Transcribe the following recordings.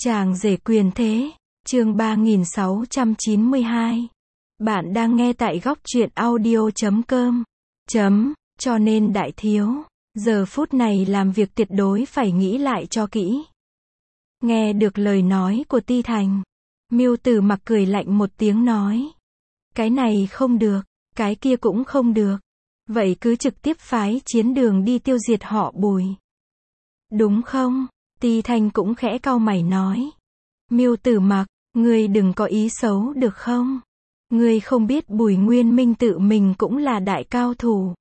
Chàng rể quyền thế, chương 3692. Bạn đang nghe tại góc truyện audio.com. Cho nên đại thiếu, giờ phút này làm việc tuyệt đối phải nghĩ lại cho kỹ. Nghe được lời nói của Ti Thành, Mưu Tử Mặc cười lạnh một tiếng nói. Cái này không được, cái kia cũng không được. Vậy cứ trực tiếp phái chiến đường đi tiêu diệt họ Bùi. Đúng không? Ti Thành cũng khẽ cau mày nói. Mưu Tử Mặc, ngươi đừng có ý xấu được không? Ngươi không biết Bùi Nguyên Minh tự mình cũng là đại cao thủ.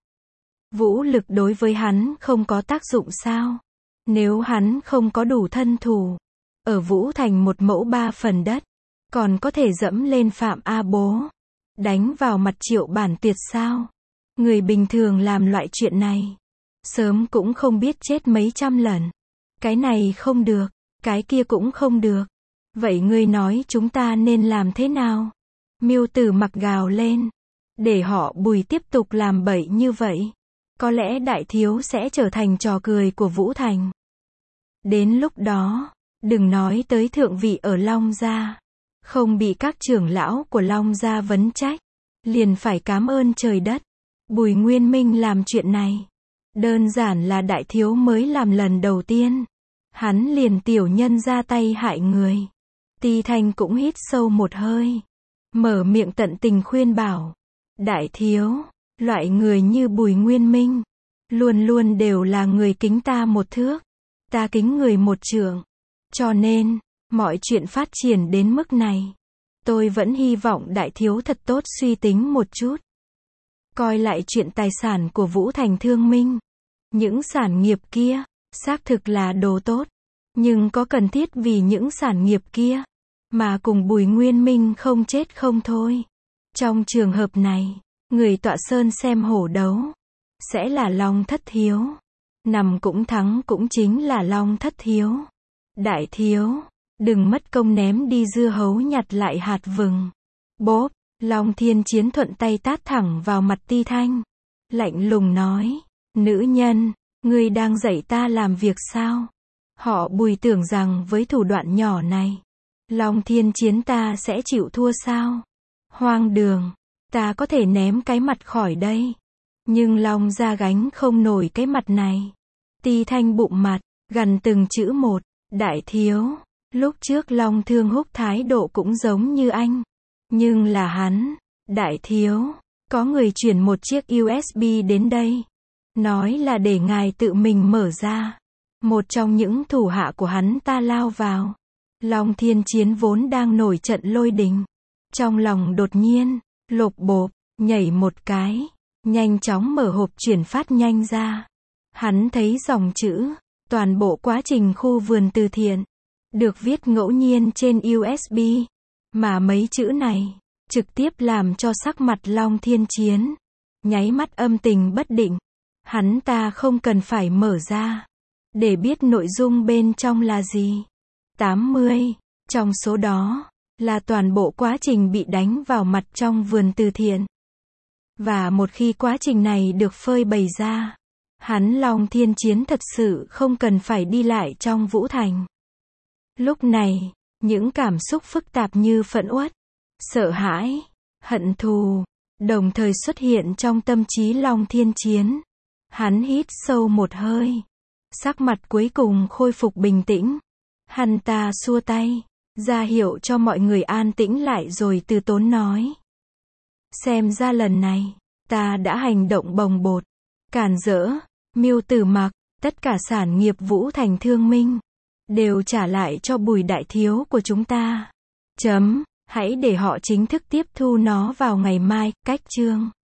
Vũ lực đối với hắn không có tác dụng sao? Nếu hắn không có đủ thân thủ, ở Vũ Thành một mẫu 3 phần đất, còn có thể dẫm lên Phạm A Bố, đánh vào mặt Triệu Bản Tuyệt sao? Người bình thường làm loại chuyện này, sớm cũng không biết chết mấy trăm lần. Cái này không được, cái kia cũng không được. Vậy ngươi nói chúng ta nên làm thế nào? Mưu Tử Mặc gào lên. Để họ Bùi tiếp tục làm bậy như vậy, có lẽ đại thiếu sẽ trở thành trò cười của Vũ Thành. Đến lúc đó, đừng nói tới thượng vị ở Long Gia, không bị các trưởng lão của Long Gia vấn trách, liền phải cám ơn trời đất. Bùi Nguyên Minh làm chuyện này, đơn giản là đại thiếu mới làm lần đầu tiên. Hắn liền tiểu nhân ra tay hại người. Ti Thành cũng hít sâu một hơi, mở miệng tận tình khuyên bảo. Đại thiếu, loại người như Bùi Nguyên Minh, luôn luôn đều là người kính ta một thước, ta kính người một trượng. Cho nên, mọi chuyện phát triển đến mức này, tôi vẫn hy vọng đại thiếu thật tốt suy tính một chút. Coi lại chuyện tài sản của Vũ Thành Thương Minh. Những sản nghiệp kia, xác thực là đồ tốt. Nhưng có cần thiết vì những sản nghiệp kia, mà cùng Bùi Nguyên Minh không chết không thôi. Trong trường hợp này, người tọa sơn xem hổ đấu, sẽ là Long Thất Thiếu. Nằm cũng thắng cũng chính là Long Thất Thiếu. Đại thiếu, đừng mất công ném đi dưa hấu nhặt lại hạt vừng. Bốp, Long Thiên Chiến thuận tay tát thẳng vào mặt Ti Thanh. Lạnh lùng nói, nữ nhân, ngươi đang dạy ta làm việc sao? Họ Bùi tưởng rằng với thủ đoạn nhỏ này, Long Thiên Chiến ta sẽ chịu thua sao? Hoang đường, ta có thể ném cái mặt khỏi đây, nhưng Long gia gánh không nổi cái mặt này. Ti Thanh bụng mặt, gằn từng chữ một. Đại thiếu, lúc trước Long Thương Húc thái độ cũng giống như anh, nhưng là hắn. Đại thiếu, có người chuyển một chiếc USB đến đây, nói là để ngài tự mình mở ra. Một trong những thủ hạ của hắn ta lao vào. Long Thiên Chiến vốn đang nổi trận lôi đình, trong lòng đột nhiên lộp bộp nhảy một cái, nhanh chóng mở hộp chuyển phát nhanh ra. Hắn thấy dòng chữ toàn bộ quá trình khu vườn từ thiện được viết ngẫu nhiên trên USB, mà mấy chữ này trực tiếp làm cho sắc mặt Long Thiên Chiến nháy mắt âm tình bất định. Hắn ta không cần phải mở ra để biết nội dung bên trong là gì. 80 trong số đó là toàn bộ quá trình bị đánh vào mặt trong vườn từ thiện. Và một khi quá trình này được phơi bày ra, hắn Long Thiên Chiến thật sự không cần phải đi lại trong Vũ Thành. Lúc này, những cảm xúc phức tạp như phẫn uất, sợ hãi, hận thù, đồng thời xuất hiện trong tâm trí Long Thiên Chiến. Hắn hít sâu một hơi, sắc mặt cuối cùng khôi phục bình tĩnh. Hắn ta xua tay, ra hiệu cho mọi người an tĩnh lại rồi từ tốn nói. Xem ra lần này, ta đã hành động bồng bột, cản rỡ. Mưu Tử Mặc, tất cả sản nghiệp Vũ Thành Thương Minh đều trả lại cho Bùi đại thiếu của chúng ta. Hãy để họ chính thức tiếp thu nó vào ngày mai. Cách chương